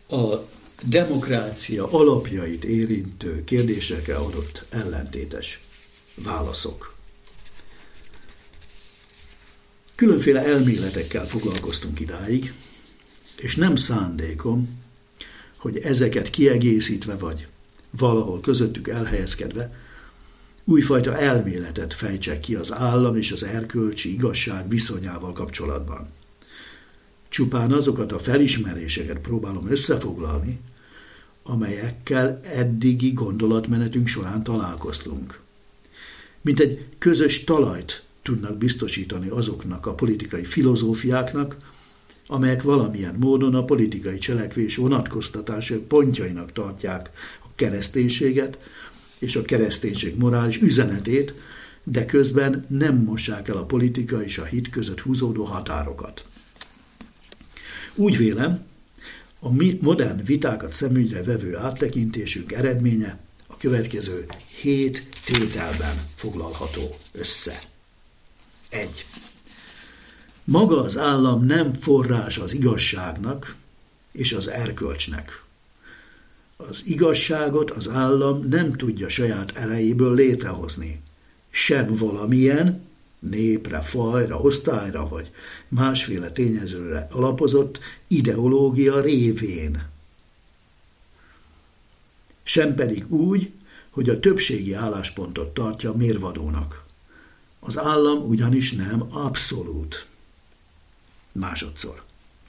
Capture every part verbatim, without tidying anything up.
a demokrácia alapjait érintő kérdésekre adott ellentétes válaszok. Különféle elméletekkel foglalkoztunk idáig, és nem szándékom, hogy ezeket kiegészítve vagy valahol közöttük elhelyezkedve újfajta elméletet fejtsek ki az állam és az erkölcsi igazság viszonyával kapcsolatban. Csupán azokat a felismeréseket próbálom összefoglalni, amelyekkel eddigi gondolatmenetünk során találkoztunk. Mint egy közös talajt tudnak biztosítani azoknak a politikai filozófiáknak, amelyek valamilyen módon a politikai cselekvés vonatkoztatások pontjainak tartják a kereszténységet és a kereszténység morális üzenetét, de közben nem mossák el a politika és a hit között húzódó határokat. Úgy vélem, a modern vitákat szemügyre vevő áttekintésünk eredménye a következő hét tételben foglalható össze. egy. Maga az állam nem forrás az igazságnak és az erkölcsnek. Az igazságot az állam nem tudja saját erejéből létrehozni, sem valamilyen népre, fajra, osztályra vagy másféle tényezőre alapozott ideológia révén. Sem pedig úgy, hogy a többségi álláspontot tartja mérvadónak. Az állam ugyanis nem abszolút. Másodszor.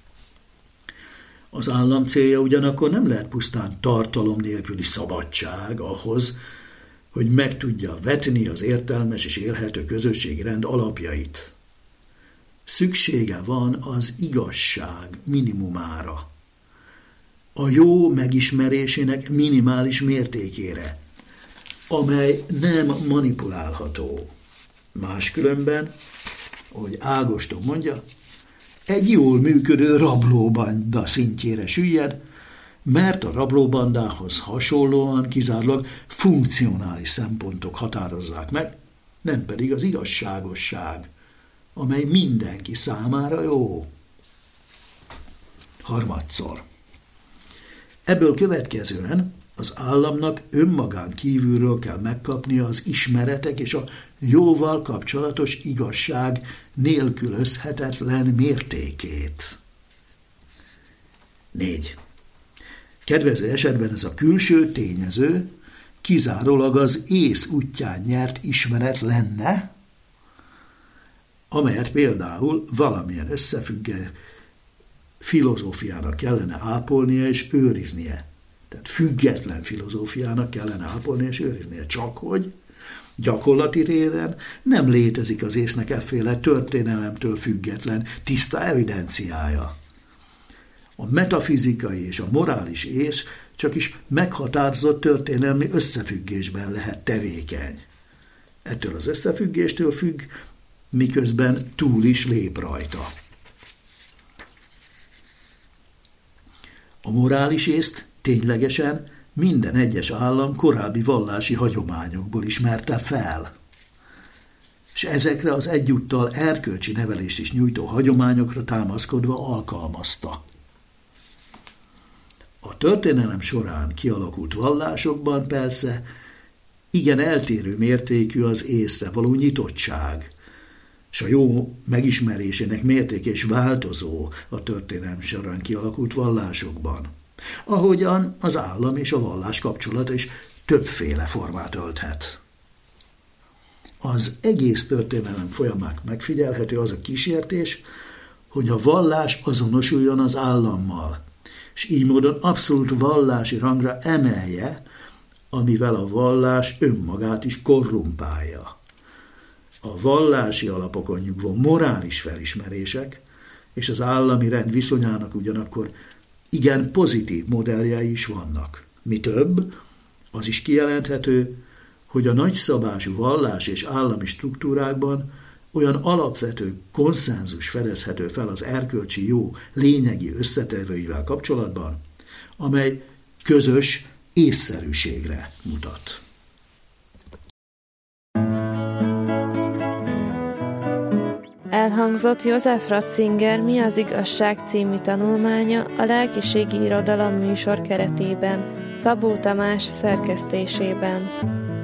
Az állam célja ugyanakkor nem lehet pusztán tartalom nélküli szabadság ahhoz, hogy meg tudja vetni az értelmes és élhető közösségi rend alapjait. Szüksége van az igazság minimumára, a jó megismerésének minimális mértékére, amely nem manipulálható. Máskülönben, ahogy Ágoston mondja, egy jól működő rablóbanda szintjére süllyed, mert a rablóbandához hasonlóan kizárólag funkcionális szempontok határozzák meg, nem pedig az igazságosság, amely mindenki számára jó. Harmadszor. Ebből következően az államnak önmagán kívülről kell megkapnia az ismeretek és a jóval kapcsolatos igazság nélkülözhetetlen mértékét. négy. Kedvező esetben ez a külső tényező kizárólag az ész útján nyert ismeret lenne, amelyet például valamilyen összefüggő filozófiának kellene ápolnia és őriznie. Tehát független filozófiának kellene ápolnia és őriznie. Csak hogy gyakorlati téren nem létezik az észnek efféle történelemtől független, tiszta evidenciája. A metafizikai és a morális ész csak is meghatározott történelmi összefüggésben lehet tevékeny. Ettől az összefüggéstől függ, miközben túl is lép rajta. A morális észt ténylegesen minden egyes állam korábbi vallási hagyományokból ismerte fel, és ezekre az egyúttal erkölcsi nevelést is nyújtó hagyományokra támaszkodva alkalmazta. A történelem során kialakult vallásokban persze igen eltérő mértékű az észre való nyitottság, és a jó megismerésének mértéke is változó a történelem során kialakult vallásokban, ahogyan az állam és a vallás kapcsolata is többféle formát ölthet. Az egész történelem folyamán megfigyelhető az a kísértés, hogy a vallás azonosuljon az állammal, és így módon abszolút vallási rangra emelje, amivel a vallás önmagát is korrumpálja. A vallási alapokon nyugvó morális felismerések és az állami rend viszonyának ugyanakkor igen pozitív modelljei is vannak. Mi több, az is kijelenthető, hogy a nagyszabású vallás és állami struktúrákban olyan alapvető konszenzus fedezhető fel az erkölcsi jó lényegi összetevőivel kapcsolatban, amely közös észszerűségre mutat. Elhangzott József Ratzinger Mi az igazság című tanulmánya a lelkiségi irodalom műsor keretében, Szabó Tamás szerkesztésében.